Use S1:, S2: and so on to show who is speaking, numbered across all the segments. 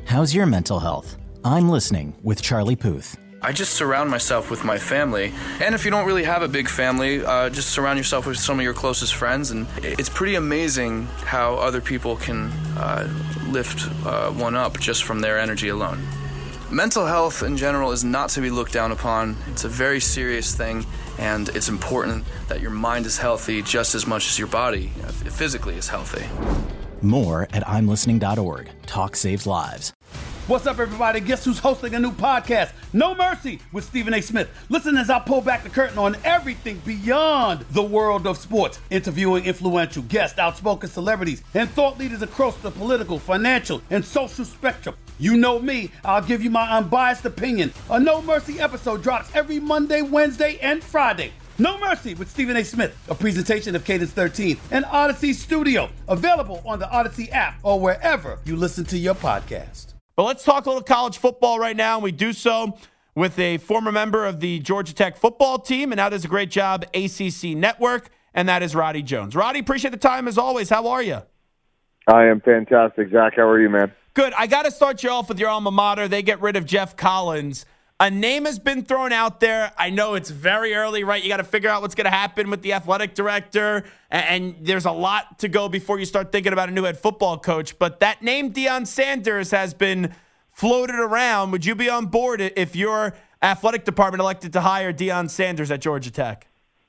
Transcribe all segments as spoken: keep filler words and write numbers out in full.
S1: How's your mental health? I'm listening with Charlie Puth.
S2: I just surround myself with my family. And if you don't really have a big family, uh, just surround yourself with some of your closest friends. And it's pretty amazing how other people can uh, lift uh, one up just from their energy alone. Mental health in general is not to be looked down upon. It's a very serious thing, and it's important that your mind is healthy just as much as your body uh, physically is healthy.
S1: More at I'm listening dot org. Talk saves lives.
S3: What's up, everybody? Guess who's hosting a new podcast? No Mercy with Stephen A. Smith. Listen as I pull back the curtain on everything beyond the world of sports, interviewing influential guests, outspoken celebrities, and thought leaders across the political, financial, and social spectrum. You know me, I'll give you my unbiased opinion. A No Mercy episode drops every Monday, Wednesday, and Friday. No Mercy with Stephen A. Smith, a presentation of Cadence thirteen and Odyssey Studio, available on the Odyssey app or wherever you listen to your podcast.
S4: But let's talk a little college football right now, and we do so with a former member of the Georgia Tech football team, and now does a great job, A C C Network, and that is Roddy Jones. Roddy, appreciate the time as always. How are you?
S5: I am fantastic. Zach, how are you, man?
S4: Good. I got to start you off with your alma mater. They get rid of Jeff Collins. A name has been thrown out there. I know it's very early, right? You got to figure out what's going to happen with the athletic director, and there's a lot to go before you start thinking about a new head football coach. But that name, Deion Sanders, has been floated around. Would you be on board if your athletic department elected to hire Deion Sanders at Georgia Tech?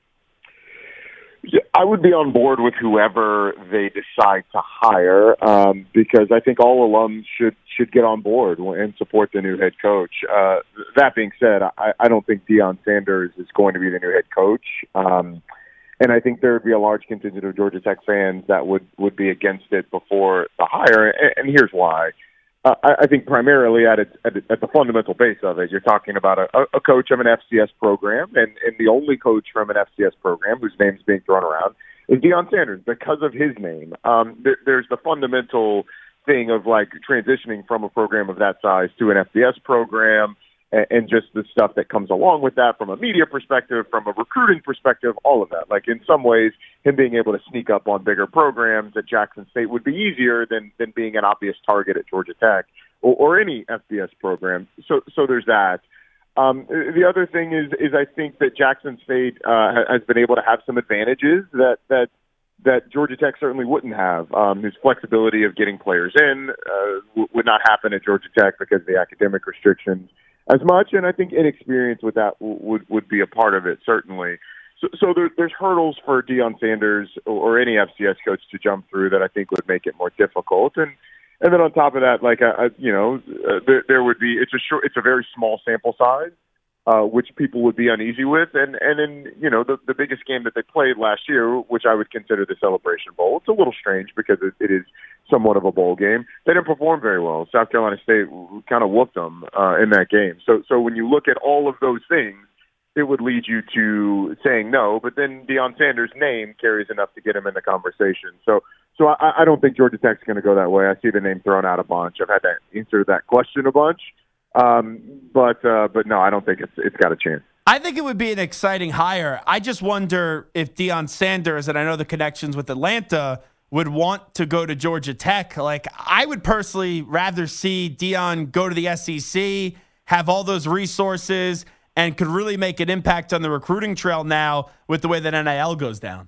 S5: I would be on board with whoever they decide to hire um, because I think all alums should should get on board and support the new head coach. Uh, that being said, I, I don't think Deion Sanders is going to be the new head coach. Um, and I think there would be a large contingent of Georgia Tech fans that would, would be against it before the hire. And, and here's why. Uh, I, I think primarily at, it, at, at the fundamental base of it, you're talking about a, a coach of an F C S program, and, and the only coach from an F C S program whose name's being thrown around is Deion Sanders because of his name. Um, there, there's the fundamental thing of like transitioning from a program of that size to an F C S program, and, and just the stuff that comes along with that from a media perspective, from a recruiting perspective, all of that. Like in some ways, him being able to sneak up on bigger programs at Jackson State would be easier than than being an obvious target at Georgia Tech or, or any F C S program. So so there's that. Um, the other thing is is I think that Jackson State uh, has been able to have some advantages that that that Georgia Tech certainly wouldn't have. Um, his flexibility of getting players in uh, w- would not happen at Georgia Tech because of the academic restrictions as much, and I think inexperience with that w- would would be a part of it, certainly. So, so there, there's hurdles for Deion Sanders or, or any F C S coach to jump through that I think would make it more difficult. And and then on top of that, like I, I, you know, uh, there, there would be it's a short, it's a very small sample size, uh, which people would be uneasy with. And and in you know the the biggest game that they played last year, which I would consider the Celebration Bowl, it's a little strange because it, it is somewhat of a bowl game. They didn't perform very well. South Carolina State kind of whooped them uh, in that game. So so when you look at all of those things, it would lead you to saying no, but then Deion Sanders' name carries enough to get him in the conversation. So so I, I don't think Georgia Tech's going to go that way. I see the name thrown out a bunch. I've had to answer that question a bunch. Um, but uh, but no, I don't think it's it's got a chance.
S4: I think it would be an exciting hire. I just wonder if Deion Sanders, and I know the connections with Atlanta, would want to go to Georgia Tech. Like, I would personally rather see Deion go to the S E C, have all those resources, and could really make an impact on the recruiting trail now with the way that N I L goes down.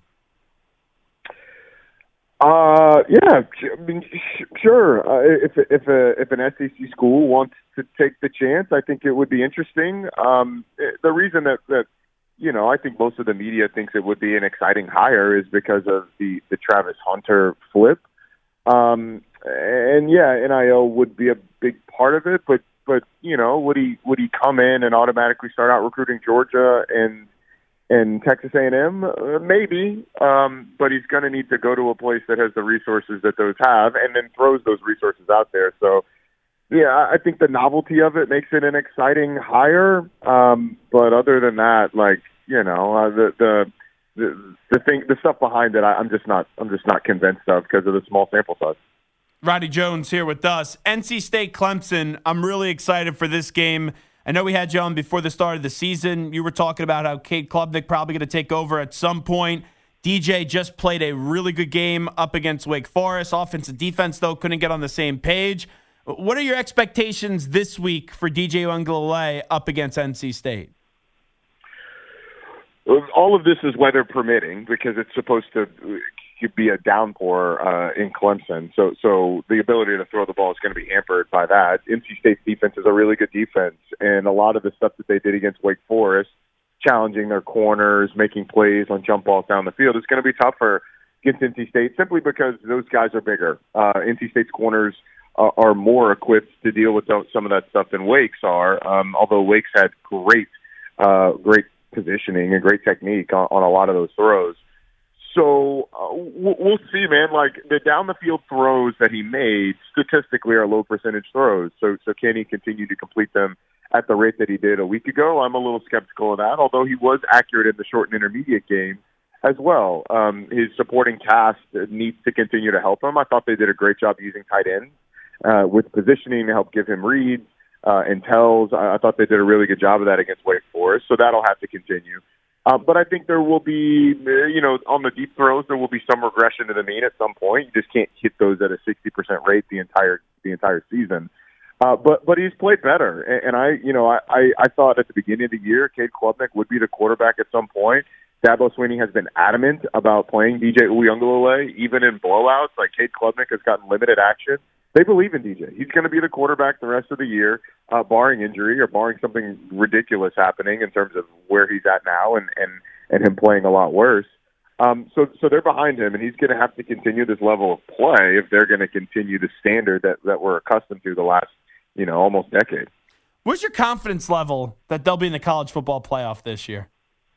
S5: Uh, yeah, I mean, sure. Uh, if if a if an S E C school wants to take the chance, I think it would be interesting. Um, the reason that that you know I think most of the media thinks it would be an exciting hire is because of the the Travis Hunter flip. Um, and yeah, N I L would be a big part of it, but but you know, would he would he come in and automatically start out recruiting Georgia and and Texas A and M? Uh, maybe, um, but he's going to need to go to a place that has the resources that those have, and then throws those resources out there. So, yeah, I think the novelty of it makes it an exciting hire. Um, but other than that, like you know, uh, the the the the thing, the stuff behind it, I, I'm just not I'm just not convinced of because of the small sample size.
S4: Roddy Jones here with us. N C State Clemson. I'm really excited for this game. I know we had you on before the start of the season. You were talking about how Cade Klubnik probably going to take over at some point. D J just played a really good game up against Wake Forest. Offense and defense, though, couldn't get on the same page. What are your expectations this week for D J Uiagalelei up against N C State?
S5: All of this is weather permitting because it's supposed to be a downpour uh, in Clemson. So, so the ability to throw the ball is going to be hampered by that. N C State's defense is a really good defense, and a lot of the stuff that they did against Wake Forest, challenging their corners, making plays on jump balls down the field, is going to be tougher against N C State simply because those guys are bigger. Uh, N C State's corners uh, are more equipped to deal with some of that stuff than Wake's are, um, although Wake's had great, uh, great positioning and great technique on, on a lot of those throws. So uh, we'll see, man. Like the down the field throws that he made statistically are low percentage throws. So, so can he continue to complete them at the rate that he did a week ago? I'm a little skeptical of that, although he was accurate in the short and intermediate game as well. Um, his supporting cast needs to continue to help him. I thought they did a great job using tight ends uh, with positioning to help give him reads uh, and tells. I, I thought they did a really good job of that against Wake Forest, so that'll have to continue. Uh, but I think there will be, you know, on the deep throws, there will be some regression to the mean at some point. You just can't hit those at a sixty percent rate the entire the entire season. Uh, but but he's played better, and, and I, you know, I, I, I thought at the beginning of the year, Cade Klubnik would be the quarterback at some point. Dabo Swinney has been adamant about playing D J Uiagalelei, even in blowouts. Like Cade Klubnik has gotten limited action. They believe in D J. He's going to be the quarterback the rest of the year, uh, barring injury or barring something ridiculous happening in terms of where he's at now and, and, and him playing a lot worse. Um, so, so they're behind him, and he's going to have to continue this level of play if they're going to continue the standard that, that we're accustomed to the last, you know, almost decade.
S4: Where's your confidence level that they'll be in the college football playoff this year?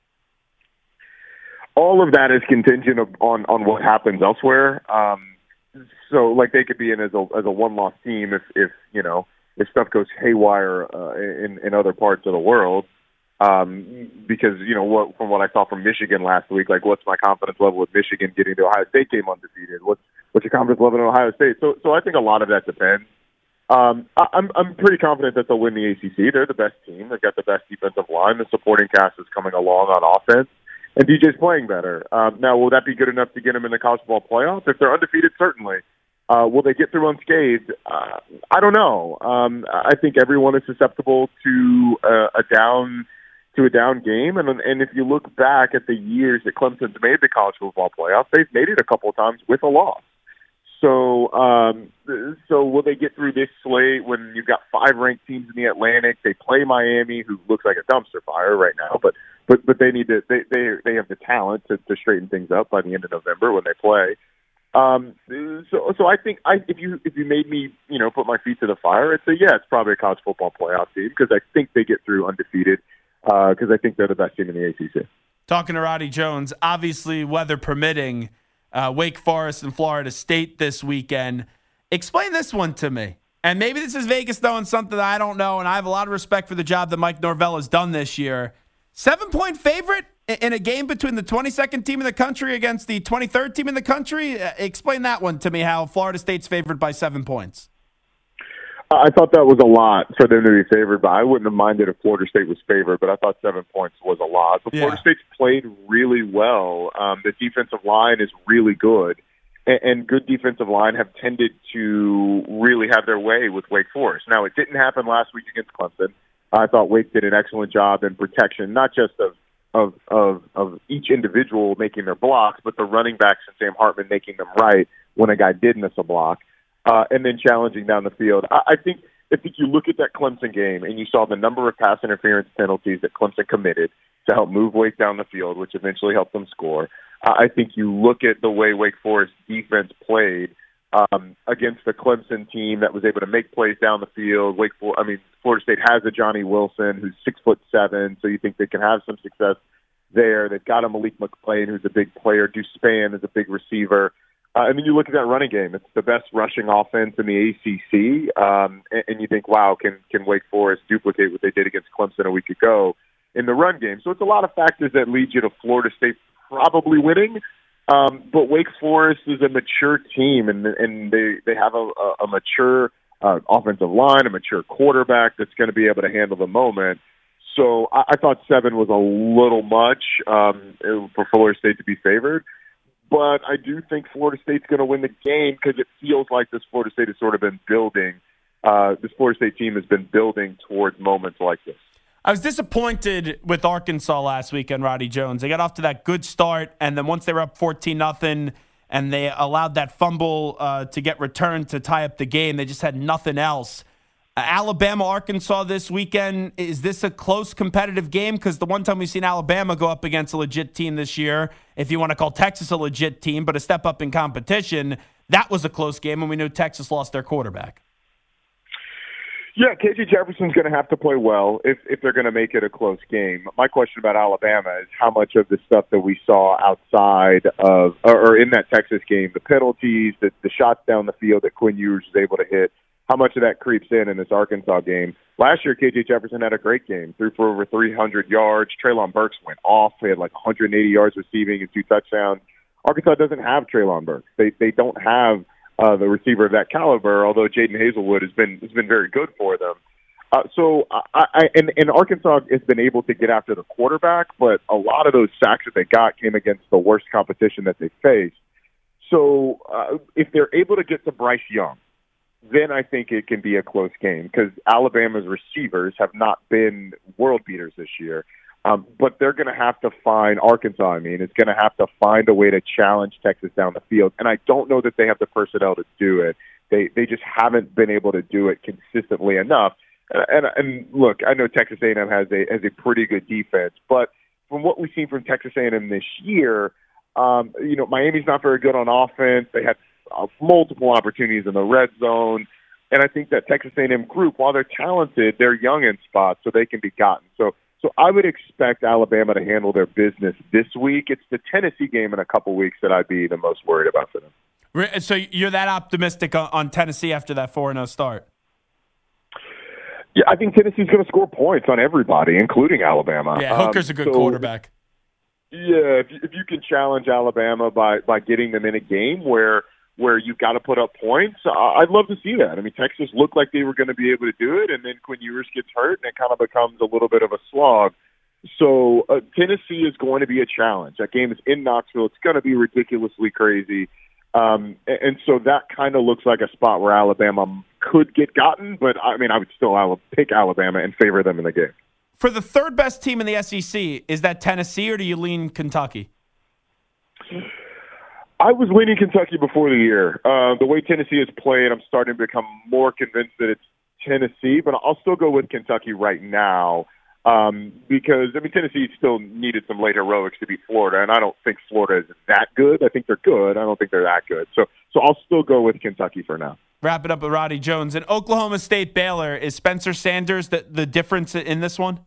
S5: All of that is contingent on, on what happens elsewhere. Um, So, like, they could be in as a as a one-loss team if, if you know, if stuff goes haywire uh, in in other parts of the world. Um, because you know what, from what I saw from Michigan last week, like, what's my confidence level with Michigan getting the Ohio State game undefeated? What's what's your confidence level in Ohio State? So, so I think a lot of that depends. Um, I, I'm I'm pretty confident that they'll win the A C C. They're the best team. They've got the best defensive line. The supporting cast is coming along on offense. And D J's playing better. Um, now, will that be good enough to get him in the college football playoff? If they're undefeated, certainly. Uh, will they get through unscathed? Uh, I don't know. Um, I think everyone is susceptible to uh, a down to a down game. And and if you look back at the years that Clemson's made the college football playoff, they've made it a couple of times with a loss. So, um, so will they get through this slate when you've got five ranked teams in the Atlantic? They play Miami, who looks like a dumpster fire right now, but but but they need to they they they have the talent to, to straighten things up by the end of November when they play. Um, so so I think I if you if you made me you know put my feet to the fire, I'd say yeah, it's probably a college football playoff team because I think they get through undefeated because uh, I think they're the best team in the A C C.
S4: Talking to Roddy Jones, obviously weather permitting. Uh, Wake Forest and Florida State this weekend. Explain this one to me. And maybe this is Vegas knowing something that I don't know, and I have a lot of respect for the job that Mike Norvell has done this year. Seven-point favorite in a game between the twenty-second team in the country against the twenty-third team in the country? Uh, explain that one to me, how Florida State's favored by seven points.
S5: I thought that was a lot for them to be favored by. I wouldn't have minded if Florida State was favored, but I thought seven points was a lot. But yeah. Florida State's played really well. Um, the defensive line is really good, and, and good defensive line have tended to really have their way with Wake Forest. Now, it didn't happen last week against Clemson. I thought Wake did an excellent job in protection, not just of of of, of each individual making their blocks, but the running backs and Sam Hartman making them right when a guy did miss a block. Uh, and then challenging down the field. I, I think I think you look at that Clemson game and you saw the number of pass interference penalties that Clemson committed to help move Wake down the field, which eventually helped them score. Uh, I think you look at the way Wake Forest defense played um, against the Clemson team that was able to make plays down the field. Wake For- I mean, Florida State has a Johnny Wilson who's six foot seven, so you think they can have some success there. They've got a Malik McClain who's a big player. Deuce Spann is a big receiver. Uh, and then you look at that running game. It's the best rushing offense in the A C C. Um, and, and you think, wow, can can Wake Forest duplicate what they did against Clemson a week ago in the run game? So it's a lot of factors that lead you to Florida State probably winning. Um, but Wake Forest is a mature team, and and they, they have a, a, a mature uh, offensive line, a mature quarterback that's going to be able to handle the moment. So I, I thought seven was a little much um, for Florida State to be favored. But I do think Florida State's going to win the game because it feels like this Florida State has sort of been building uh, this Florida State team has been building towards moments like this.
S4: I was disappointed with Arkansas last weekend, Roddy Jones. They got off to that good start, and then once they were up fourteen nothing and they allowed that fumble uh, to get returned to tie up the game, they just had nothing else. Uh, Alabama, Arkansas this weekend, is this a close competitive game? Because the one time we've seen Alabama go up against a legit team this year, if you want to call Texas a legit team, but a step up in competition, that was a close game, and we knew Texas lost their quarterback.
S5: Yeah, K J Jefferson's going to have to play well if, if they're going to make it a close game. My question about Alabama is how much of the stuff that we saw outside of or, or in that Texas game, the penalties, the, the shots down the field that Quinn Ewers was able to hit, how much of that creeps in in this Arkansas game? Last year, K J Jefferson had a great game, threw for over three hundred yards. Treylon Burks went off. He had like one hundred eighty yards receiving and two touchdowns. Arkansas doesn't have Treylon Burks. They they don't have Uh, the receiver of that caliber, although Jaden Hazelwood has been has been very good for them. Uh, so, I, I and, and Arkansas has been able to get after the quarterback, but a lot of those sacks that they got came against the worst competition that they faced. So, uh, if they're able to get to Bryce Young, then I think it can be a close game because Alabama's receivers have not been world beaters this year. Um, but they're going to have to find, Arkansas, I mean, is going to have to find a way to challenge Texas down the field. And I don't know that they have the personnel to do it. They they just haven't been able to do it consistently enough. And, and, and look, I know Texas A and M has a, has a pretty good defense, but from what we've seen from Texas A and M this year, um, you know, Miami's not very good on offense. They had uh, multiple opportunities in the red zone. And I think that Texas A and M group, while they're talented, they're young in spots, so they can be gotten. So So I would expect Alabama to handle their business this week. It's the Tennessee game in a couple weeks that I'd be the most worried about for them.
S4: So you're that optimistic on Tennessee after that four and oh start?
S5: Yeah, I think Tennessee's going to score points on everybody, including Alabama.
S4: Yeah, Hooker's um, a good so, quarterback.
S5: Yeah, if you, if you can challenge Alabama by, by getting them in a game where – where you've got to put up points, I'd love to see that. I mean, Texas looked like they were going to be able to do it, and then Quinn Ewers gets hurt, and it kind of becomes a little bit of a slog. So uh, Tennessee is going to be a challenge. That game is in Knoxville. It's going to be ridiculously crazy. Um, and, and so that kind of looks like a spot where Alabama could get gotten, but, I mean, I would still pick Alabama and favor them in the game.
S4: For the third best team in the S E C, is that Tennessee, or do you lean Kentucky?
S5: I was leaning Kentucky before the year. Uh, the way Tennessee is playing, I'm starting to become more convinced that it's Tennessee, but I'll still go with Kentucky right now um, because, I mean, Tennessee still needed some late heroics to beat Florida, and I don't think Florida is that good. I think they're good. I don't think they're that good. So, so I'll still go with Kentucky for now.
S4: Wrap it up with Roddy Jones. And Oklahoma State Baylor, is Spencer Sanders the, the difference in this one?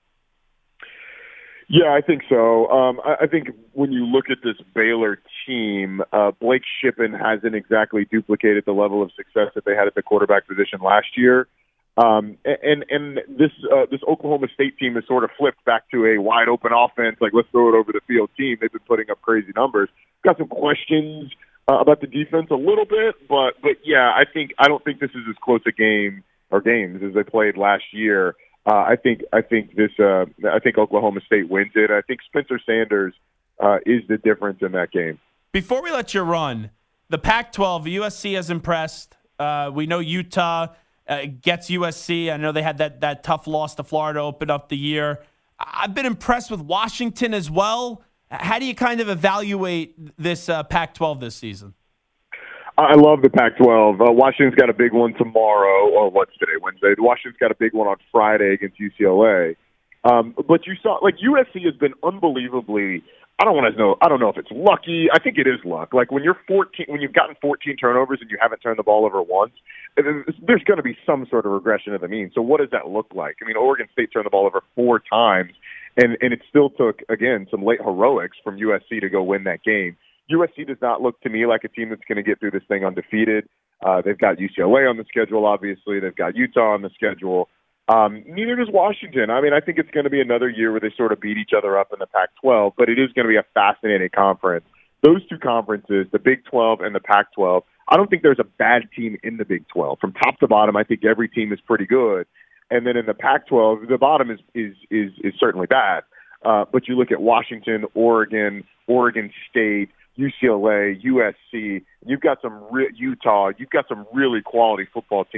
S5: Yeah, I think so. Um, I, I think when you look at this Baylor team, uh, Blake Shippen hasn't exactly duplicated the level of success that they had at the quarterback position last year. Um, and and this uh, this Oklahoma State team has sort of flipped back to a wide open offense, like let's throw it over the field team. They've been putting up crazy numbers. Got some questions uh, about the defense a little bit, but but yeah, I think I don't think this is as close a game or games as they played last year. Uh, I think I think this uh, I think Oklahoma State wins it. I think Spencer Sanders uh, is the difference in that game.
S4: Before we let you run, the Pac twelve, U S C has impressed. Uh, we know Utah uh, gets U S C. I know they had that that tough loss to Florida to open up the year. I've been impressed with Washington as well. How do you kind of evaluate this uh, Pac twelve this season?
S5: I love the Pac twelve. Uh, Washington's got a big one tomorrow, or what's today, Wednesday. Washington's got a big one on Friday against U C L A. Um, but you saw, like, U S C has been unbelievably. I don't want to know. I don't know if it's lucky. I think it is luck. Like when you're fourteen, when you've gotten fourteen turnovers and you haven't turned the ball over once, there's going to be some sort of regression of the mean. So what does that look like? I mean, Oregon State turned the ball over four times, and and it still took again some late heroics from U S C to go win that game. U S C does not look to me like a team that's going to get through this thing undefeated. Uh, they've got U C L A on the schedule, obviously. They've got Utah on the schedule. Um, neither does Washington. I mean, I think it's going to be another year where they sort of beat each other up in the Pac twelve, but it is going to be a fascinating conference. Those two conferences, the Big twelve and the Pac twelve, I don't think there's a bad team in the Big twelve. From top to bottom, I think every team is pretty good. And then in the Pac twelve, the bottom is is is, is certainly bad. Uh, but you look at Washington, Oregon, Oregon State, U C L A, U S C, you've got some re- Utah, you've got some really quality football teams.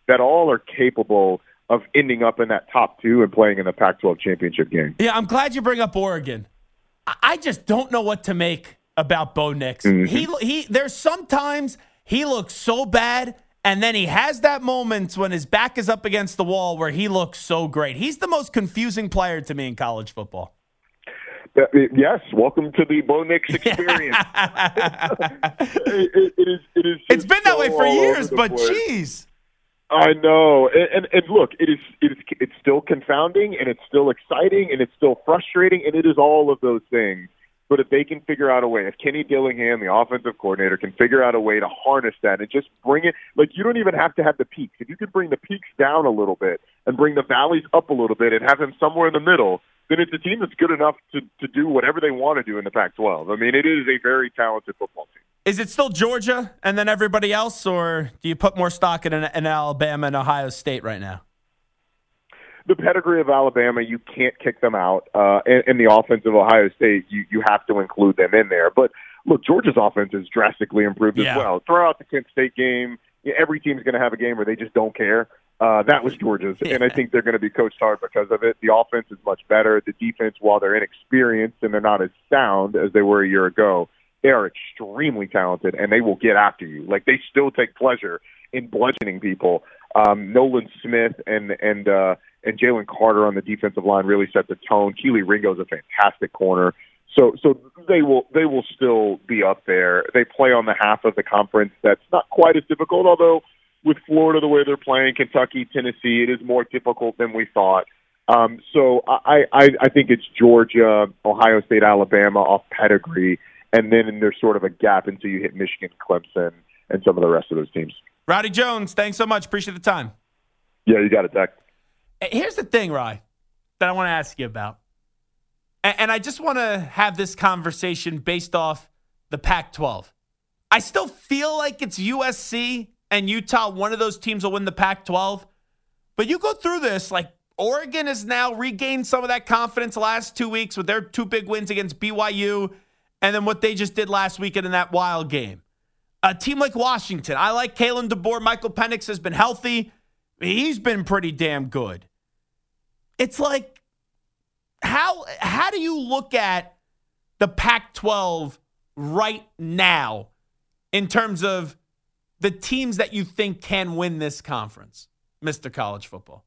S5: that all are capable of ending up in that top two and playing in the Pac twelve championship game.
S4: Yeah, I'm glad you bring up Oregon. I just don't know what to make about Bo Nix. Mm-hmm. He he. There's sometimes he looks so bad, and then he has that moment when his back is up against the wall where he looks so great. He's the most confusing player to me in college football.
S5: Uh, yes, welcome to the Bo Nix experience. it, it, it is. It is.
S4: It's been that
S5: so
S4: way for years, but
S5: place.
S4: geez.
S5: I know, and, and and look, it is it is it's still confounding, and it's still exciting, and it's still frustrating, and it is all of those things. But if they can figure out a way, if Kenny Dillingham, the offensive coordinator, can figure out a way to harness that and just bring it, like you don't even have to have the peaks. If you could bring the peaks down a little bit and bring the valleys up a little bit and have them somewhere in the middle, then it's a team that's good enough to, to do whatever they want to do in the Pac twelve. I mean, it is a very talented football team.
S4: Is it still Georgia and then everybody else, or do you put more stock in, in Alabama and Ohio State right now?
S5: The pedigree of Alabama, you can't kick them out. Uh, and, and the offense of Ohio State, you, you have to include them in there. But, look, Georgia's offense has drastically improved
S4: yeah.
S5: as well. Throw out the Kent State game. Every team's going to have a game where they just don't care. Uh, that was Georgia's, yeah. and I think they're going to be coached hard because of it. The offense is much better. The defense, while they're inexperienced and they're not as sound as they were a year ago, they are extremely talented, and they will get after you. Like, they still take pleasure in bludgeoning people. Um, Nolan Smith and and uh, and Jalen Carter on the defensive line really set the tone. Keely Ringo's a fantastic corner. So so they will they will still be up there. They play on the half of the conference that's not quite as difficult, although with Florida the way they're playing, Kentucky, Tennessee, it is more difficult than we thought. Um, so I, I, I think it's Georgia, Ohio State, Alabama off pedigree. And then there's sort of a gap until you hit Michigan, Clemson, and some of the rest of those teams.
S4: Rowdy Jones, thanks so much. Appreciate the time.
S5: Yeah, you got it, Dak.
S4: Here's the thing, Rye, that I want to ask you about. And I just want to have this conversation based off the Pac twelve. I still feel like it's U S C and Utah. One of those teams will win the Pac twelve. But you go through this, like Oregon has now regained some of that confidence the last two weeks with their two big wins against B Y U. And then what they just did last weekend in that wild game. A team like Washington, I like Kalen DeBoer. Michael Penix has been healthy. He's been pretty damn good. It's like, how how do you look at the Pac twelve right now in terms of the teams that you think can win this conference, Mister College Football?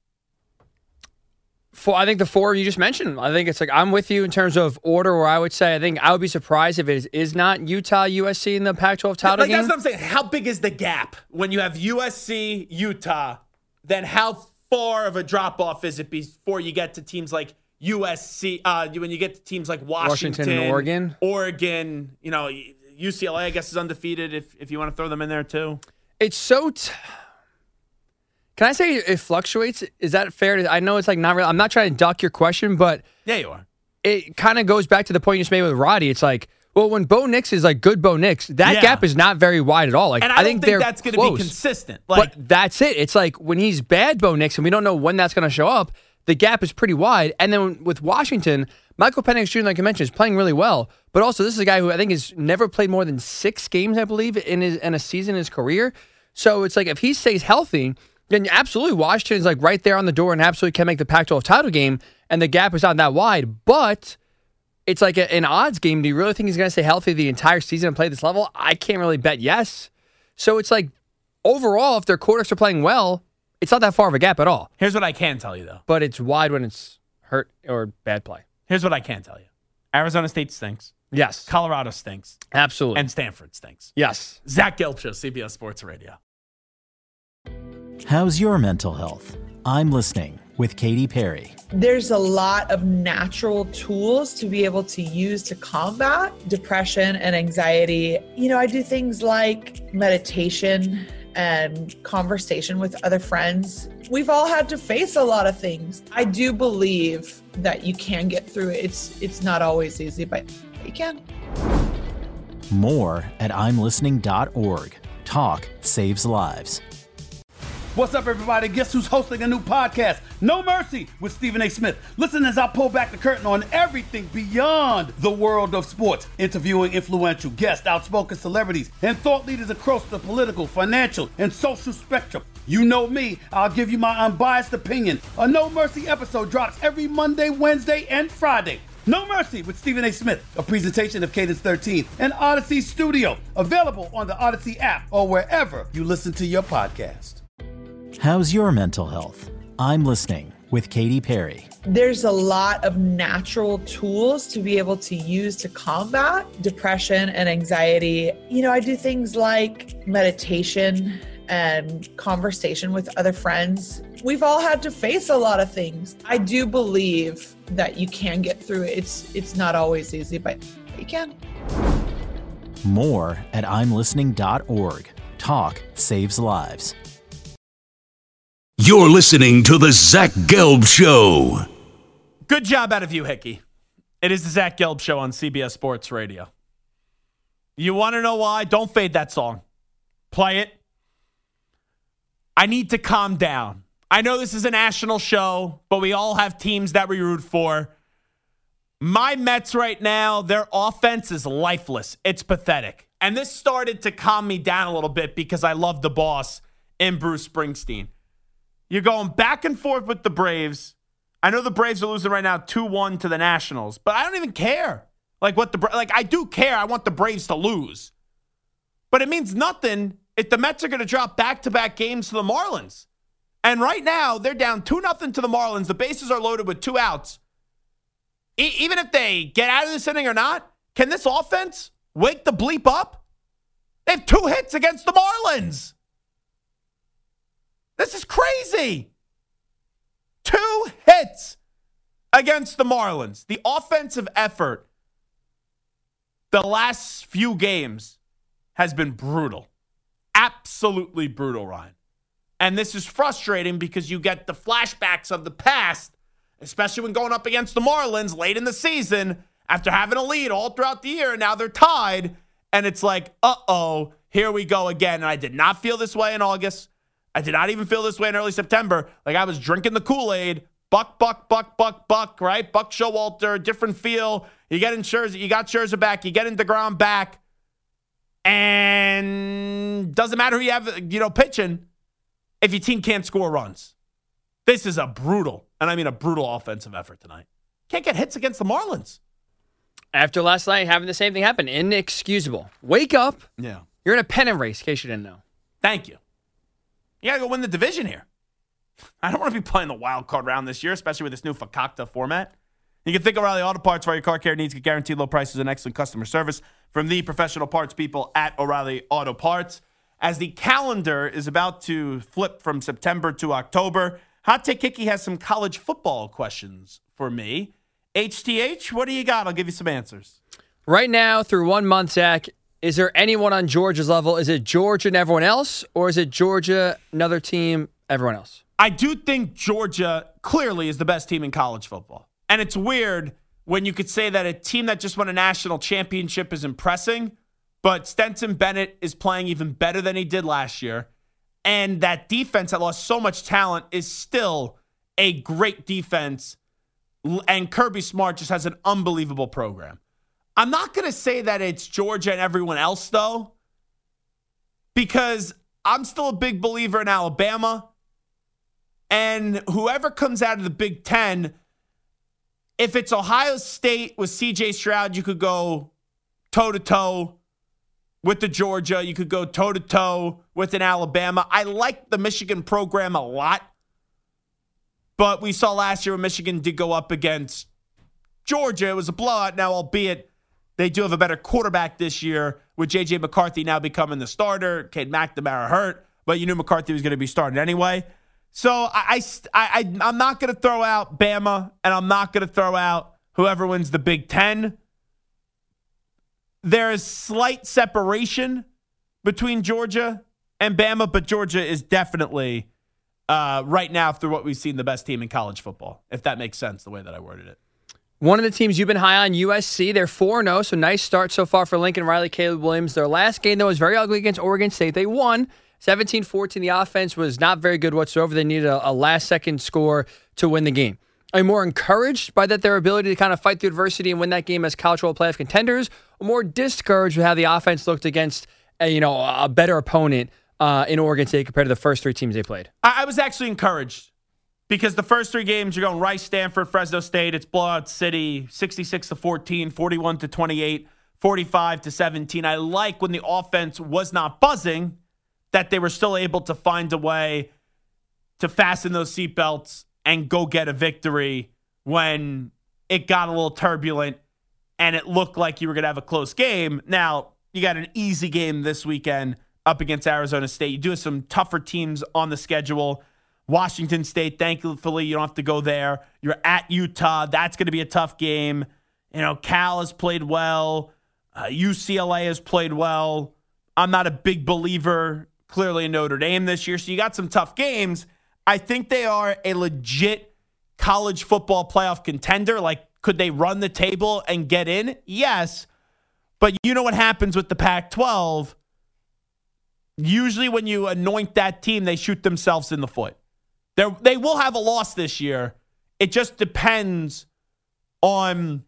S6: For, I think the four you just mentioned, I think it's like I'm with you in terms of order where I would say I think I would be surprised if it is, is not Utah, U S C in the Pac twelve title
S4: like,
S6: game.
S4: That's what I'm saying. How big is the gap when you have U S C, Utah, then how far of a drop-off is it before you get to teams like U S C, uh, when you get to teams like Washington,
S6: Washington and Oregon?
S4: Oregon, you know, U C L A, I guess, is undefeated if, if you want to throw them in there too.
S6: It's so... T- Can I say it fluctuates? Is that fair? To, I know it's like not real. I'm not trying to duck your question, but
S4: yeah, you are.
S6: It kind of goes back to the point you just made with Roddy. It's like, well, when Bo Nix is like good Bo Nix, that
S4: yeah.
S6: gap is not very wide at all. Like
S4: and I,
S6: I
S4: don't
S6: think,
S4: think
S6: they're
S4: that's going to be consistent. Like,
S6: but that's it. It's like when he's bad Bo Nix, and we don't know when that's going to show up. The gap is pretty wide. And then with Washington, Michael Penix Junior, like you mentioned, is playing really well. But also, this is a guy who I think has never played more than six games, I believe, in his in a season in his career. So it's like if he stays healthy, then absolutely Washington is like right there on the door and absolutely can make the Pac twelve title game, and the gap is not that wide. But it's like a, an odds game. Do you really think he's going to stay healthy the entire season and play this level? I can't really bet yes. So it's like overall, if their quarterbacks are playing well, it's not that far of a gap at all.
S4: Here's what I can tell you, though.
S6: But it's wide when it's hurt or bad play.
S4: Here's what I can tell you. Arizona State stinks.
S6: Yes.
S4: Colorado stinks.
S6: Absolutely.
S4: And Stanford stinks.
S6: Yes.
S4: Zach Gilchrist, C B S Sports Radio.
S1: How's your mental health? I'm listening with Katy Perry.
S7: There's a lot of natural tools to be able to use to combat depression and anxiety. You know, I do things like meditation and conversation with other friends. We've all had to face a lot of things. I do believe that you can get through it. It's it's not always easy, but you can.
S1: More at I'm listening dot org. Talk saves lives.
S3: What's up, everybody? Guess who's hosting a new podcast? No Mercy with Stephen A. Smith. Listen as I pull back the curtain on everything beyond the world of sports, interviewing influential guests, outspoken celebrities, and thought leaders across the political, financial, and social spectrum. You know me, I'll give you my unbiased opinion. A No Mercy episode drops every Monday, Wednesday, and Friday. No Mercy with Stephen A. Smith, a presentation of Cadence thirteen and Odyssey Studio, available on the Odyssey app or wherever you listen to your podcast.
S1: How's your mental health? I'm listening with Katy Perry.
S7: There's a lot of natural tools to be able to use to combat depression and anxiety. You know, I do things like meditation and conversation with other friends. We've all had to face a lot of things. I do believe that you can get through it. It's it's not always easy, but you can.
S1: More at I'm listening dot org. Talk saves lives.
S8: You're listening to the Zach Gelb Show.
S4: Good job out of you, Hickey. It is the Zach Gelb Show on C B S Sports Radio. You want to know why? Don't fade that song. Play it. I need to calm down. I know this is a national show, but we all have teams that we root for. My Mets right now, their offense is lifeless. It's pathetic. And this started to calm me down a little bit because I love the boss in Bruce Springsteen. You're going back and forth with the Braves. I know the Braves are losing right now two one to the Nationals, but I don't even care. Like what the like I do care. I want the Braves to lose. But it means nothing if the Mets are going to drop back-to-back games to the Marlins. And right now, they're down two nothing to the Marlins. The bases are loaded with two outs. E- even if they get out of this inning or not, can this offense wake the bleep up? They have two hits against the Marlins. This is crazy. Two hits against the Marlins. The offensive effort the last few games has been brutal. Absolutely brutal, Ryan. And this is frustrating because you get the flashbacks of the past, especially when going up against the Marlins late in the season after having a lead all throughout the year, and now they're tied. And it's like, uh-oh, here we go again. And I did not feel this way in August. I did not even feel this way in early September. Like I was drinking the Kool-Aid. Buck, buck, buck, buck, buck, right? Buck Showalter, different feel. You get in Scherzer, you got Scherzer back. You get in DeGrom back. And doesn't matter who you have, you know, pitching if your team can't score runs. This is a brutal, and I mean a brutal offensive effort tonight. Can't get hits against the Marlins.
S6: After last night, having the same thing happen. Inexcusable. Wake up.
S4: Yeah.
S6: You're in a pennant race, in case you didn't know.
S4: Thank you. You got to go win the division here. I don't want to be playing the wild card round this year, especially with this new Fakakta format. You can think O'Reilly Auto Parts for all your car care needs. Get guaranteed low prices and excellent customer service from the professional parts people at O'Reilly Auto Parts. As the calendar is about to flip from September to October, Hot Take Hickey has some college football questions for me. H T H, what do you got? I'll give you some answers.
S6: Right now, through one month, Zach, is there anyone on Georgia's level? Is it Georgia and everyone else, or is it Georgia, another team, everyone else?
S4: I do think Georgia clearly is the best team in college football. And it's weird when you could say that a team that just won a national championship is impressing, but Stetson Bennett is playing even better than he did last year. And that defense that lost so much talent is still a great defense. And Kirby Smart just has an unbelievable program. I'm not going to say that it's Georgia and everyone else, though, because I'm still a big believer in Alabama. And whoever comes out of the Big Ten, if it's Ohio State with C J Stroud, you could go toe-to-toe with the Georgia. You could go toe-to-toe with an Alabama. I like the Michigan program a lot. But we saw last year when Michigan did go up against Georgia, it was a blowout. Now, albeit they do have a better quarterback this year with J J McCarthy now becoming the starter. Cade McNamara hurt, but you knew McCarthy was going to be starting anyway. So I, I, I, I'm not going to throw out Bama, and I'm not going to throw out whoever wins the Big Ten. There is slight separation between Georgia and Bama, but Georgia is definitely, uh, right now, through what we've seen, the best team in college football, if that makes sense, the way that I worded it.
S6: One of the teams you've been high on, U S C, they're four and oh, so nice start so far for Lincoln Riley, Caleb Williams. Their last game, though, was very ugly against Oregon State. They won seventeen fourteen, the offense was not very good whatsoever. They needed a, a last-second score to win the game. Are you more encouraged by that their ability to kind of fight through adversity and win that game as college football playoff contenders, or more discouraged with how the offense looked against a, you know, a better opponent uh, in Oregon State compared to the first three teams they played?
S4: I, I was actually encouraged because the first three games, you're going Rice, Stanford, Fresno State. It's blowout city, sixty-six to fourteen, forty-one to twenty-eight, forty-five to seventeen. I like when the offense was not buzzing that they were still able to find a way to fasten those seatbelts and go get a victory when it got a little turbulent and it looked like you were going to have a close game. Now, you got an easy game this weekend up against Arizona State. You do have some tougher teams on the schedule. Washington State, thankfully, you don't have to go there. You're at Utah. That's going to be a tough game. You know, Cal has played well. Uh, U C L A has played well. I'm not a big believer, clearly, in Notre Dame this year. So you got some tough games. I think they are a legit college football playoff contender. Like, could they run the table and get in? Yes. But you know what happens with the Pac twelve? Usually when you anoint that team, they shoot themselves in the foot. They're, they will have a loss this year. It just depends on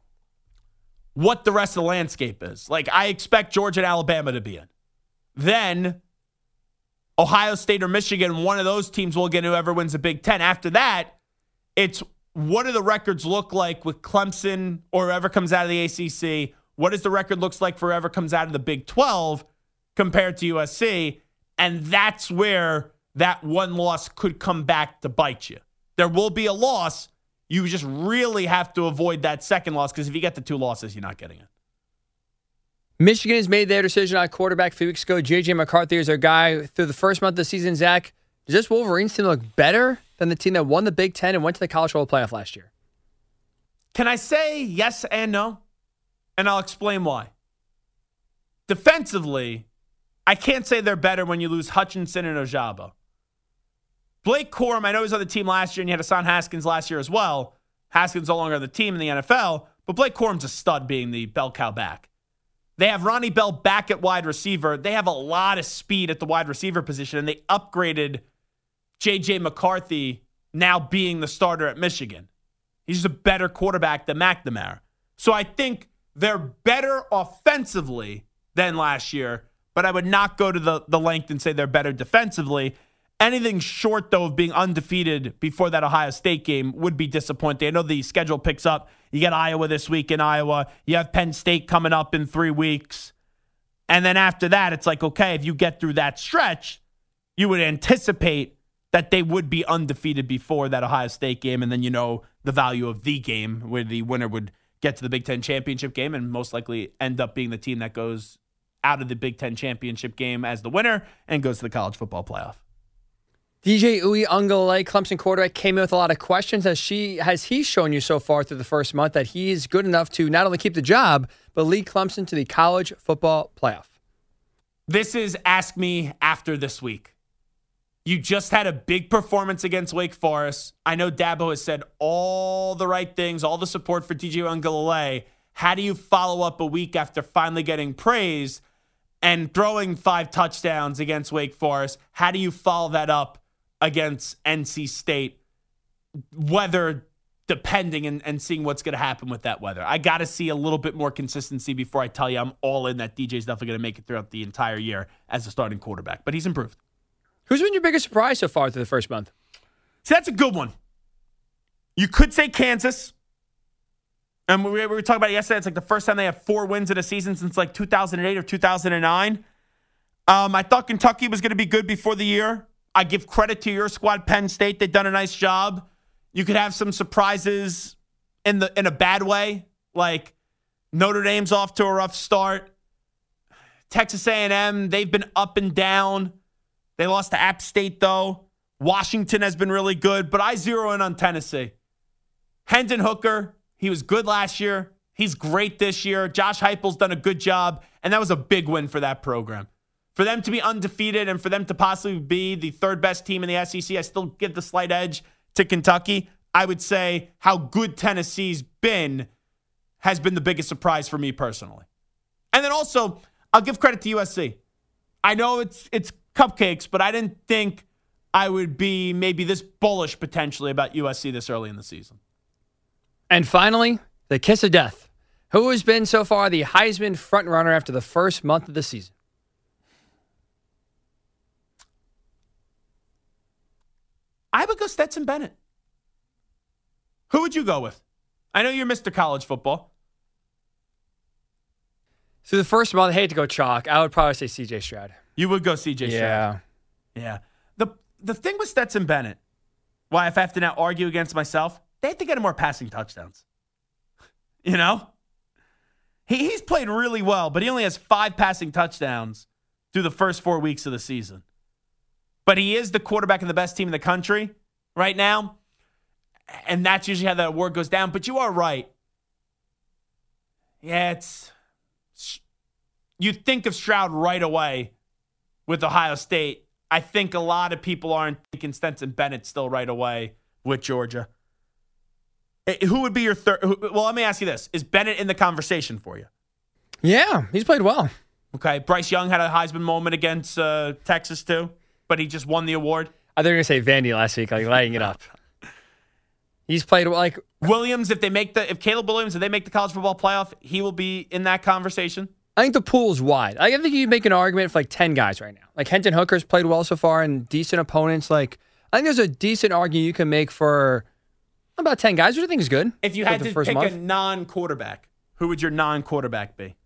S4: what the rest of the landscape is. Like, I expect Georgia and Alabama to be in. Then Ohio State or Michigan, one of those teams will get whoever wins the Big Ten. After that, it's what do the records look like with Clemson or whoever comes out of the A C C? What does the record looks like for whoever comes out of the Big twelve compared to U S C? And that's where that one loss could come back to bite you. There will be a loss. You just really have to avoid that second loss because if you get the two losses, you're not getting it.
S6: Michigan has made their decision on quarterback a few weeks ago. J J McCarthy is their guy through the first month of the season. Zach, does this Wolverines team look better than the team that won the Big Ten and went to the college football playoff last year?
S4: Can I say yes and no? And I'll explain why. Defensively, I can't say they're better when you lose Hutchinson and Ojabo. Blake Corum, I know he was on the team last year, and you had Hassan Haskins last year as well. Haskins no longer on the team in the N F L, but Blake Corum's a stud being the bell cow back. They have Ronnie Bell back at wide receiver. They have a lot of speed at the wide receiver position, and they upgraded J J McCarthy now being the starter at Michigan. He's just a better quarterback than McNamara. So I think they're better offensively than last year, but I would not go to the, the length and say they're better defensively. Anything short, though, of being undefeated before that Ohio State game would be disappointing. I know the schedule picks up. You get Iowa this week in Iowa. You have Penn State coming up in three weeks. And then after that, it's like, okay, if you get through that stretch, you would anticipate that they would be undefeated before that Ohio State game. And then you know the value of the game where the winner would get to the Big Ten championship game and most likely end up being the team that goes out of the Big Ten championship game as the winner and goes to the college football playoff.
S6: D J Uiagalelei, Clemson quarterback, came in with a lot of questions. Has she has he shown you so far through the first month that he is good enough to not only keep the job, but lead Clemson to the college football playoff?
S4: This is Ask Me After this week. You just had a big performance against Wake Forest. I know Dabo has said all the right things, all the support for D J Uiagalelei. How do you follow up a week after finally getting praise and throwing five touchdowns against Wake Forest? How do you follow that up against N C State, weather depending, and, and seeing what's going to happen with that weather? I got to see a little bit more consistency before I tell you I'm all in that D J's definitely going to make it throughout the entire year as a starting quarterback. But he's improved.
S6: Who's been your biggest surprise so far through the first month?
S4: See, that's a good one. You could say Kansas. And we were talking about it yesterday. It's like the first time they have four wins in a season since like two thousand eight or two thousand nine. Um, I thought Kentucky was going to be good before the year. I give credit to your squad, Penn State. They've done a nice job. You could have some surprises in the in a bad way, like Notre Dame's off to a rough start. Texas A and M, they've been up and down. They lost to App State, though. Washington has been really good, but I zero in on Tennessee. Hendon Hooker, he was good last year. He's great this year. Josh Heupel's done a good job, and that was a big win for that program. For them to be undefeated and for them to possibly be the third best team in the S E C, I still give the slight edge to Kentucky. I would say how good Tennessee's been has been the biggest surprise for me personally. And then also, I'll give credit to U S C. I know it's it's cupcakes, but I didn't think I would be maybe this bullish potentially about U S C this early in the season.
S6: And finally, the kiss of death. Who has been so far the Heisman frontrunner after the first month of the season?
S4: I would go Stetson Bennett. Who would you go with? I know you're Mister College Football.
S6: Through the first month, I hate to go chalk. I would probably say C J Stroud.
S4: You would go C J Stroud.
S6: Yeah.
S4: Yeah. The the thing with Stetson Bennett, why if I have to now argue against myself, they have to get him more passing touchdowns. You know? He he's played really well, but he only has five passing touchdowns through the first four weeks of the season. But he is the quarterback of the best team in the country right now. And that's usually how that award goes down. But you are right. Yeah, it's... You think of Stroud right away with Ohio State. I think a lot of people aren't thinking Stetson Bennett still right away with Georgia. Who would be your third? Well, let me ask you this. Is Bennett in the conversation for you?
S6: Yeah, he's played well.
S4: Okay. Bryce Young had a Heisman moment against uh, Texas too, but he just won the award.
S6: I thought you were going to say Vandy last week, like lighting it up. He's played well. Like
S4: Williams, if they make the, if Caleb Williams, if they make the college football playoff, he will be in that conversation.
S6: I think the pool's wide. I think you make an argument for like ten guys right now. Like Hendon Hooker's played well so far and decent opponents. Like I think there's a decent argument you can make for about ten guys, which I think is good.
S4: If you had to pick month. a non-quarterback, who would your non-quarterback be?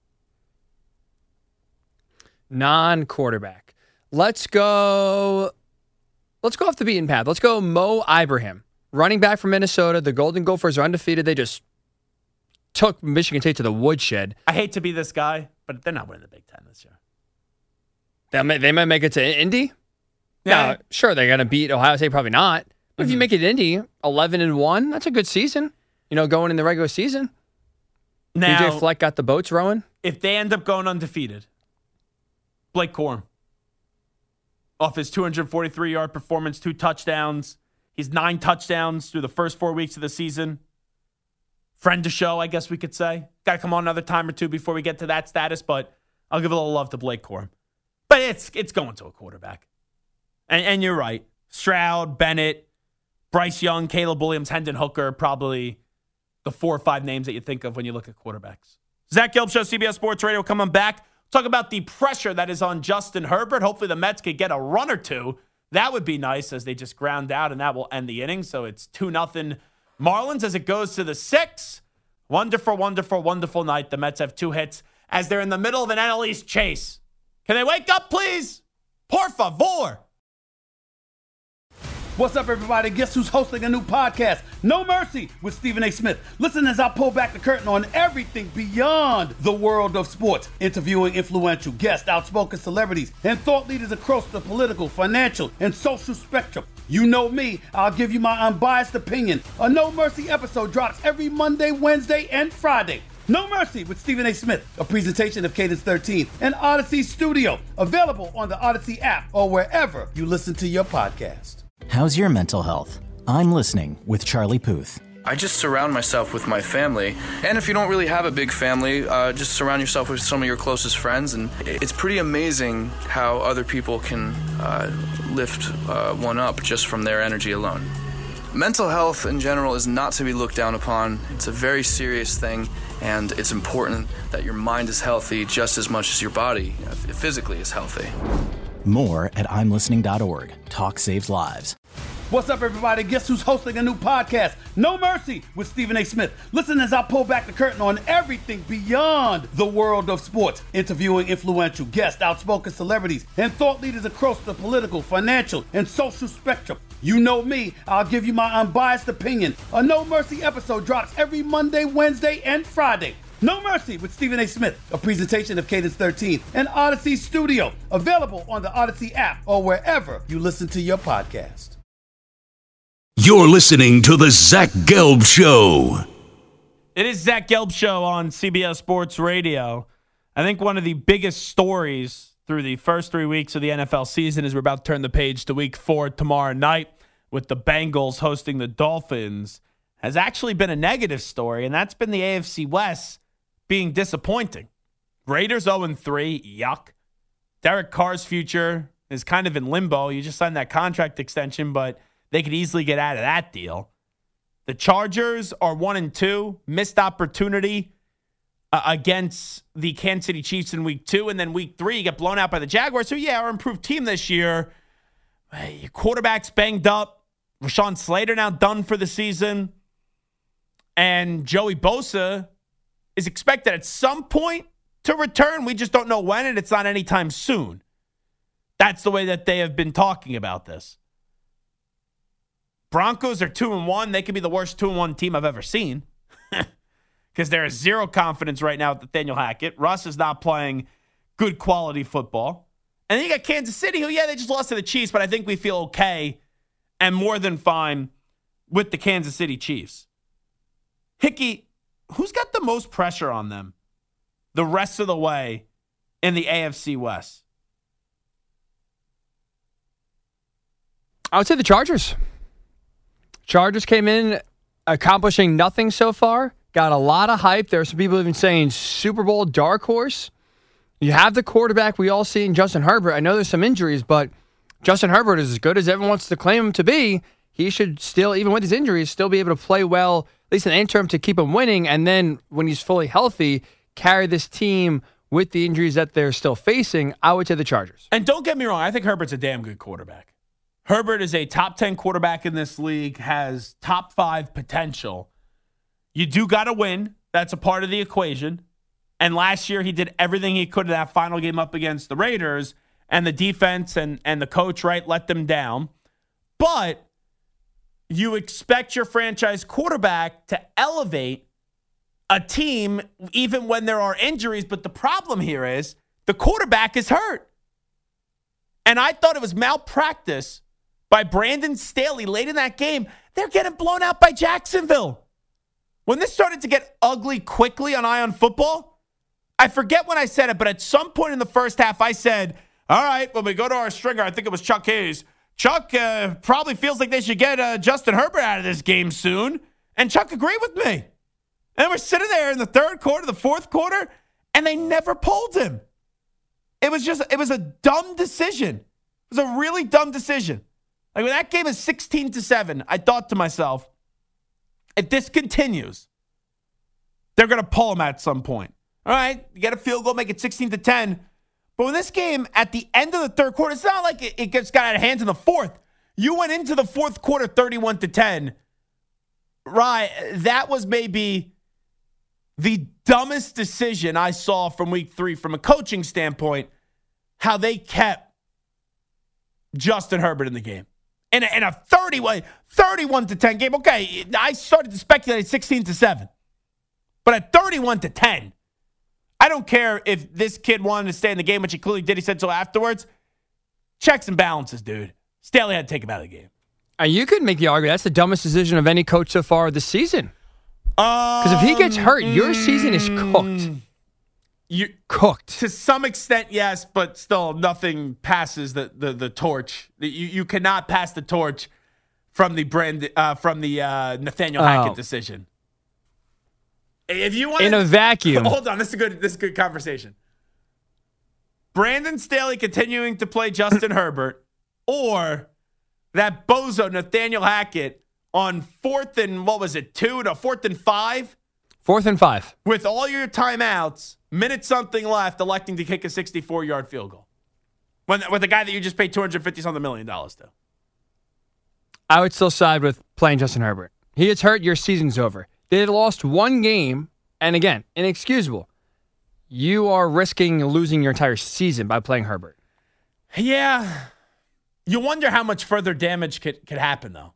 S6: Non-quarterback. Let's go. Let's go off the beaten path. Let's go Mo Ibrahim, running back from Minnesota. The Golden Gophers are undefeated. They just took Michigan State to the woodshed.
S4: I hate to be this guy, but they're not winning the Big Ten this year.
S6: They might, they might make it to Indy. Yeah, no, sure they're gonna beat Ohio State. Probably not. But mm-hmm. if you make it Indy, eleven and one, that's a good season. You know, going in the regular season.
S4: Now,
S6: D J Fleck got the boats rowing.
S4: If they end up going undefeated, Blake Corum, off his two hundred forty-three yard performance, two touchdowns. He's nine touchdowns through the first four weeks of the season. Friend to show, I guess we could say. Got to come on another time or two before we get to that status, but I'll give a little love to Blake Corum. But it's it's going to a quarterback. And, and you're right. Stroud, Bennett, Bryce Young, Caleb Williams, Hendon Hooker, probably the four or five names that you think of when you look at quarterbacks. Zach Gelb Show, C B S Sports Radio, coming back. Talk about the pressure that is on Justin Herbert. Hopefully the Mets could get a run or two. That would be nice as they just ground out, and that will end the inning. So it's two nothing Marlins as it goes to the sixth. Wonderful, wonderful, wonderful night. The Mets have two hits as they're in the middle of an N L East chase. Can they wake up, please? Por favor.
S3: What's up, everybody? Guess who's hosting a new podcast? No Mercy with Stephen A. Smith. Listen as I pull back the curtain on everything beyond the world of sports, interviewing influential guests, outspoken celebrities, and thought leaders across the political, financial, and social spectrum. You know me, I'll give you my unbiased opinion. A No Mercy episode drops every Monday, Wednesday, and Friday. No Mercy with Stephen A. Smith, a presentation of Cadence thirteen and Odyssey Studio, available on the Odyssey app or wherever you listen to your podcast.
S1: How's your mental health? I'm listening with Charlie Puth.
S2: I just surround myself with my family. And if you don't really have a big family, uh, just surround yourself with some of your closest friends. And it's pretty amazing how other people can uh, lift uh, one up just from their energy alone. Mental health in general is not to be looked down upon. It's a very serious thing, and it's important that your mind is healthy just as much as your body physically is healthy.
S1: More at I'm listening dot org. Talk saves lives.
S3: What's up, everybody? Guess who's hosting a new podcast? No Mercy with Stephen A. Smith. Listen as I pull back the curtain on everything beyond the world of sports, interviewing influential guests, outspoken celebrities, and thought leaders across the political, financial, and social spectrum. You know me, I'll give you my unbiased opinion. A No Mercy episode drops every Monday, Wednesday, and Friday. No Mercy with Stephen A. Smith, a presentation of Cadence thirteen and Odyssey Studio, available on the Odyssey app or wherever you listen to your podcast.
S8: You're listening to the Zach Gelb Show.
S4: It is Zach Gelb Show on C B S Sports Radio. I think one of the biggest stories through the first three weeks of the N F L season is we're about to turn the page to week four tomorrow night with the Bengals hosting the Dolphins has actually been a negative story, and that's been the A F C West being disappointing. Raiders oh and three, yuck. Derek Carr's future is kind of in limbo. You just signed that contract extension, but they could easily get out of that deal. The Chargers are one and two, missed opportunity uh, against the Kansas City Chiefs in week two, and then week three you get blown out by the Jaguars, who, yeah, are an improved team this year. Your quarterback's banged up. Rashawn Slater now done for the season. And Joey Bosa is expected at some point to return. We just don't know when, and it's not anytime soon. That's the way that they have been talking about this. Broncos are two and one. They could be the worst two and one team I've ever seen because there is zero confidence right now with Nathaniel Hackett. Russ is not playing good quality football. And then you got Kansas City, who, yeah, they just lost to the Chiefs, but I think we feel okay and more than fine with the Kansas City Chiefs. Hickey, who's got the most pressure on them the rest of the way in the A F C West?
S6: I would say the Chargers. Chargers came in accomplishing nothing so far. Got a lot of hype. There are some people even saying Super Bowl dark horse. You have the quarterback we all see in Justin Herbert. I know there's some injuries, but Justin Herbert is as good as everyone wants to claim him to be. He should still, even with his injuries, still be able to play well, at least in the interim, to keep him winning. And then when he's fully healthy, carry this team with the injuries that they're still facing. I would say the Chargers.
S4: And don't get me wrong, I think Herbert's a damn good quarterback. Herbert is a top ten quarterback in this league, has top five potential. You do got to win. That's a part of the equation. And last year, he did everything he could in that final game up against the Raiders, and the defense and, and the coach, right, let them down. But you expect your franchise quarterback to elevate a team even when there are injuries. But the problem here is the quarterback is hurt. And I thought it was malpractice by Brandon Staley late in that game. They're getting blown out by Jacksonville. When this started to get ugly quickly on Ion Football, I forget when I said it, but at some point in the first half, I said, all right, when we go to our stringer, I think it was Chuck Hayes. Chuck uh, probably feels like they should get uh, Justin Herbert out of this game soon. And Chuck agreed with me. And we're sitting there in the third quarter, the fourth quarter, and they never pulled him. It was just, it was a dumb decision. It was a really dumb decision. Like when that game is sixteen to seven, I thought to myself, if this continues, they're going to pull him at some point. All right, you get a field goal, make it sixteen to ten. But when this game, at the end of the third quarter, it's not like it, it gets got out of hand in the fourth. You went into the fourth quarter thirty-one to ten. Right, that was maybe the dumbest decision I saw from week three from a coaching standpoint, how they kept Justin Herbert in the game. In a, in a thirty-one, thirty-one to ten game, okay, I started to speculate sixteen to seven. But at thirty-one to ten, I don't care if this kid wanted to stay in the game, which he clearly did. He said so afterwards. Checks and balances, dude. Staley had to take him out of the game.
S6: Uh, you could make the argument that's the dumbest decision of any coach so far this season. Because um, if he gets hurt, your season is cooked.
S4: You
S6: cooked
S4: to some extent, yes, but still nothing passes the the, the torch. You you cannot pass the torch from the brand uh, from the uh, Nathaniel Hackett oh. decision. If you want
S6: in a vacuum,
S4: hold on. This is a good. This is a good conversation. Brandon Staley continuing to play Justin Herbert, or that bozo Nathaniel Hackett on fourth and what was it, two to fourth and five?
S6: Fourth and five.
S4: With all your timeouts, minute something left, electing to kick a sixty-four-yard field goal. When, with the guy that you just paid two hundred fifty something million dollars to.
S6: I would still side with playing Justin Herbert. He gets hurt, your season's over. They had lost one game, and again, inexcusable. You are risking losing your entire season by playing Herbert.
S4: Yeah. You wonder how much further damage could, could happen, though.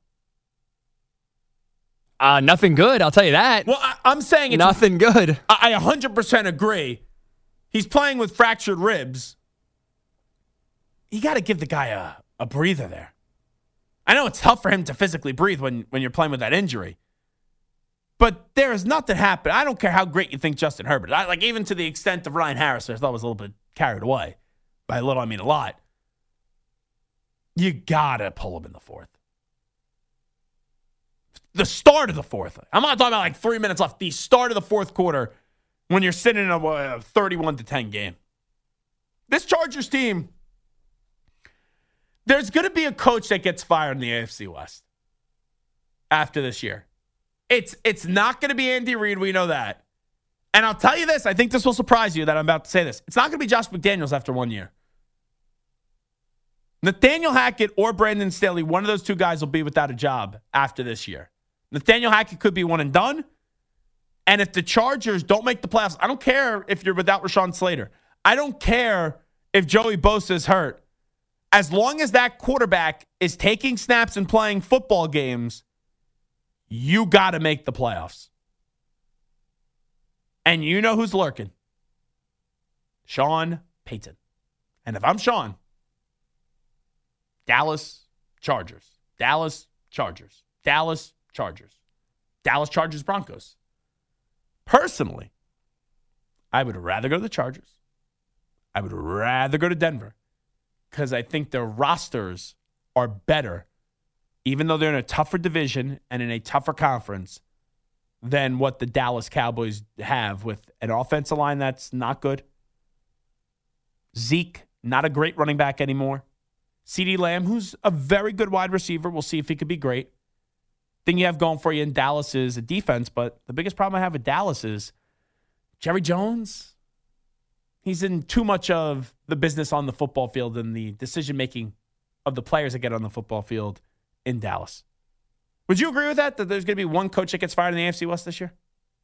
S6: Uh, nothing good, I'll tell you that.
S4: Well, I, I'm saying it's...
S6: Nothing good.
S4: I, I one hundred percent agree. He's playing with fractured ribs. You got to give the guy a, a breather there. I know it's tough for him to physically breathe when, when you're playing with that injury. But there is nothing happened. I don't care how great you think Justin Herbert is. I, like, even to the extent of Ryan Harris, I thought was a little bit carried away. By a little, I mean a lot. You got to pull him in the fourth. The start of the fourth. I'm not talking about like three minutes left. The start of the fourth quarter when you're sitting in a thirty-one to ten game. This Chargers team There's going to be a coach that gets fired in the A F C West after this year. It's it's not going to be Andy Reid. We know that. And I'll tell you this. I think this will surprise you that I'm about to say this. It's not going to be Josh McDaniels after one year. Nathaniel Hackett or Brandon Staley, one of those two guys will be without a job after this year. Nathaniel Hackett could be one and done. And if the Chargers don't make the playoffs, I don't care if you're without Rashawn Slater. I don't care if Joey Bosa is hurt. As long as that quarterback is taking snaps and playing football games, you got to make the playoffs. And you know who's lurking? Sean Payton. And if I'm Sean, Dallas Chargers. Dallas Chargers. Dallas Chargers. Dallas Chargers Broncos. Personally, I would rather go to the Chargers. I would rather go to Denver because I think their rosters are better, even though they're in a tougher division and in a tougher conference than what the Dallas Cowboys have with an offensive line that's not good. Zeke, not a great running back anymore. CeeDee Lamb, who's a very good wide receiver. We'll see if he could be great. Thing you have going for you in Dallas is a defense, but the biggest problem I have with Dallas is Jerry Jones. He's in too much of the business on the football field and the decision-making of the players that get on the football field in Dallas. Would you agree with that, that there's going to be one coach that gets fired in the A F C West this year?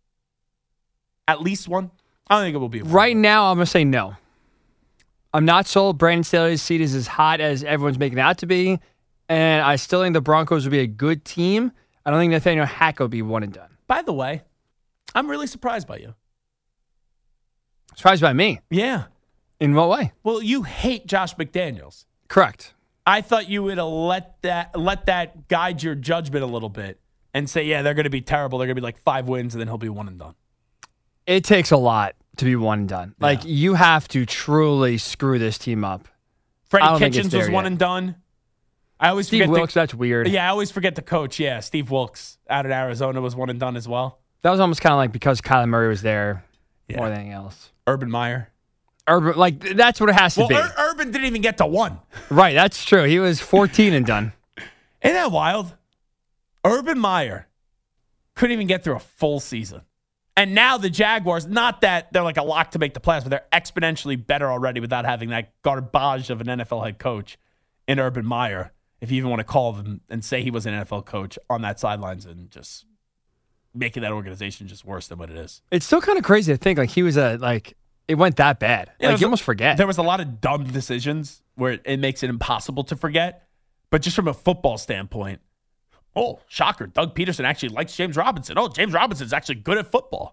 S4: At least one? I don't think it will be one.
S6: Right now, I'm going to say no. I'm not sold Brandon Staley's seat is as hot as everyone's making it out to be, and I still think the Broncos will be a good team. I don't think Nathaniel Hackett will be one and done.
S4: By the way, I'm really surprised by you.
S6: Surprised by me?
S4: Yeah.
S6: In what way?
S4: Well, you hate Josh McDaniels.
S6: Correct.
S4: I thought you would have let that let that guide your judgment a little bit and say, yeah, they're going to be terrible. They're going to be like five wins, and then he'll be one and done.
S6: It takes a lot to be one and done.
S4: Yeah.
S6: Like, you have to truly screw this team up.
S4: Freddie Kitchens was one
S6: yet.
S4: and done. I always
S6: Steve
S4: forget
S6: Wilkes,
S4: the,
S6: that's weird.
S4: Yeah, I always forget the coach. Yeah, Steve Wilkes out in Arizona was one and done as well.
S6: That was almost kind of like because Kyler Murray was there
S4: Yeah.
S6: more than anything else.
S4: Urban Meyer.
S6: Urban, like, that's what it has to
S4: Well,
S6: be.
S4: Ur- Urban didn't even get to one.
S6: Right, that's true. He was fourteen and done.
S4: Isn't that wild? Urban Meyer couldn't even get through a full season. And now the Jaguars, not that they're like a lock to make the playoffs, but they're exponentially better already without having that garbage of an N F L head coach in Urban Meyer, if you even want to call them and say he was an N F L coach on that sidelines and just making that organization just worse than what it is.
S6: It's still kind of crazy to think like he was a, like, it went that bad.
S4: Yeah,
S6: like, you
S4: a,
S6: almost forget.
S4: There was a lot of dumb decisions where it, it makes it impossible to forget. But just from a football standpoint, oh, shocker, Doug Peterson actually likes James Robinson. Oh, James Robinson's actually good at football.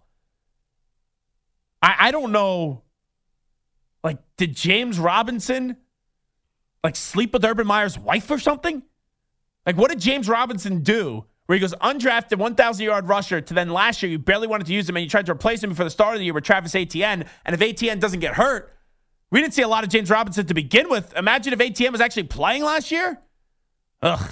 S4: I, I don't know, like, did James Robinson, like, sleep with Urban Meyer's wife or something? Like, what did James Robinson do where he goes undrafted one thousand-yard rusher to then last year you barely wanted to use him and you tried to replace him before the start of the year with Travis Etienne, and if Etienne doesn't get hurt, we didn't see a lot of James Robinson to begin with. Imagine if Etienne was actually playing last year. Ugh.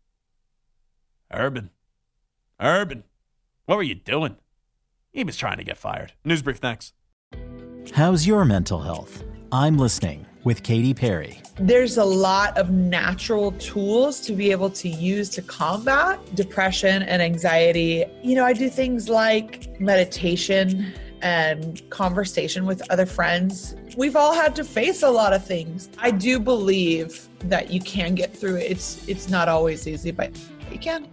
S4: Urban. Urban. What were you doing? He was trying to get fired. News brief next.
S1: How's your mental health? I'm listening with Katy Perry.
S7: There's a lot of natural tools to be able to use to combat depression and anxiety. You know, I do things like meditation and conversation with other friends. We've all had to face a lot of things. I do believe that you can get through it. It's it's not always easy, but you can.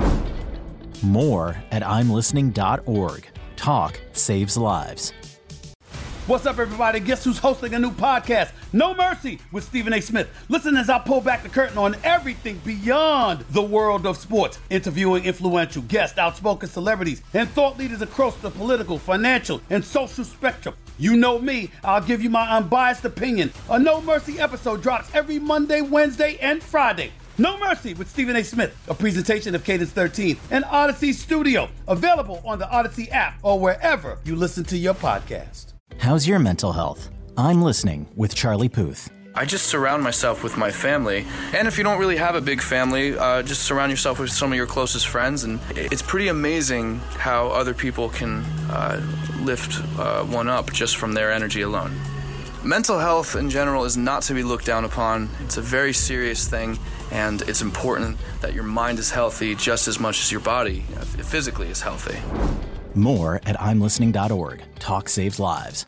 S1: More at I'm listening dot org. Talk saves lives.
S3: What's up, everybody? Guess who's hosting a new podcast? No Mercy with Stephen A. Smith. Listen as I pull back the curtain on everything beyond the world of sports, interviewing influential guests, outspoken celebrities, and thought leaders across the political, financial, and social spectrum. You know me, I'll give you my unbiased opinion. A No Mercy episode drops every Monday, Wednesday, and Friday. No Mercy with Stephen A. Smith, a presentation of Cadence thirteen and Odyssey Studio, available on the Odyssey app or wherever you listen to your podcast.
S1: How's your mental health? I'm listening with Charlie Puth.
S2: I just surround myself with my family. And if you don't really have a big family, uh, just surround yourself with some of your closest friends. And it's pretty amazing how other people can uh, lift uh, one up just from their energy alone. mental health in general is not to be looked down upon. It's a very serious thing, and it's important that your mind is healthy just as much as your body physically is healthy.
S1: More at I'm listening dot org. Talk saves lives.